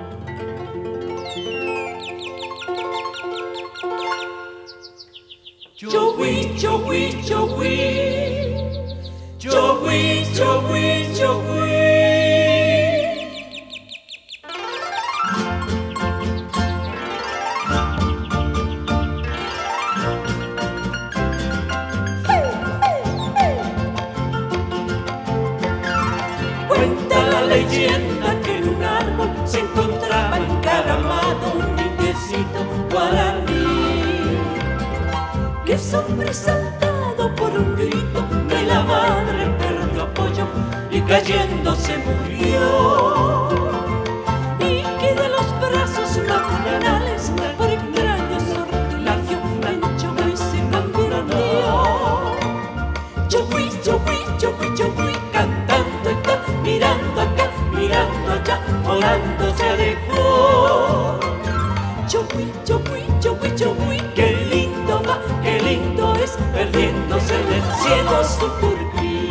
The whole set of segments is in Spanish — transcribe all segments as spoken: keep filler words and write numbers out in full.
Yo oui, yo oui, yo oui, yo oui, yo oui, yo oui. Cuenta la leyenda que en un árbol se encontraba encaramado un indiecito guaraní, que sobresaltado por un grito de la madre perdió apoyo y cayendo se murió, y que de los brazos maternales por extraño sortilegio en Chogüí se convirtió. Chogüí, Chogüí, Chogüí, Chogüí, cantando está, mirando acá, mirando allá, volando se alejó. Chogüí, Chogüí, Chogüí, Chogüí, qué lindo va, qué lindo es, perdiéndose en el cielo su turquí.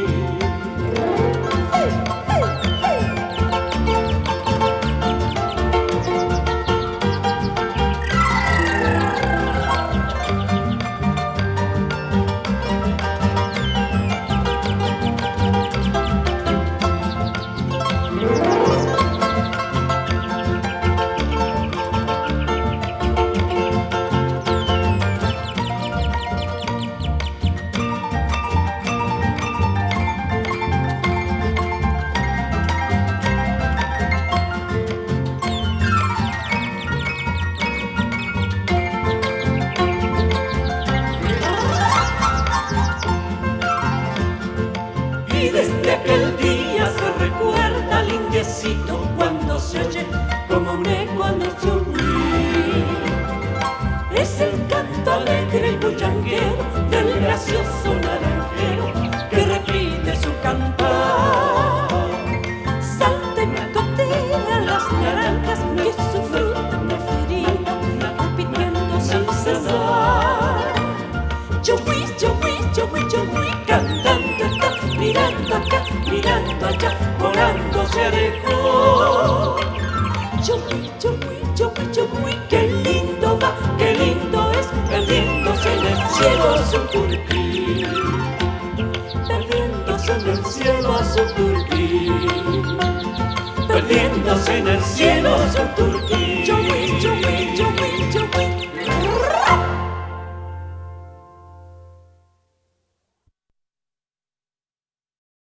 Y desde aquel día se recuerda al indiecito cuando se oye como un eco en el Chogüí. Es el canto alegre y bullanguero del gracioso naranjero que repite su cantar. Salta y picotea las naranjas, que es su fruta preferida, repitiendo sin cesar. Chogüí, Chogüí, Chogüí, Chogüí, cantando está, mirando acá, mirando allá, volando se alejó. Chogüí, Chogüí, Chogüí, Chogüí, qué lindo va, qué lindo es, perdiéndose en el cielo su turquí, perdiéndose en el cielo a su turquí, perdiéndose en el cielo su turquí.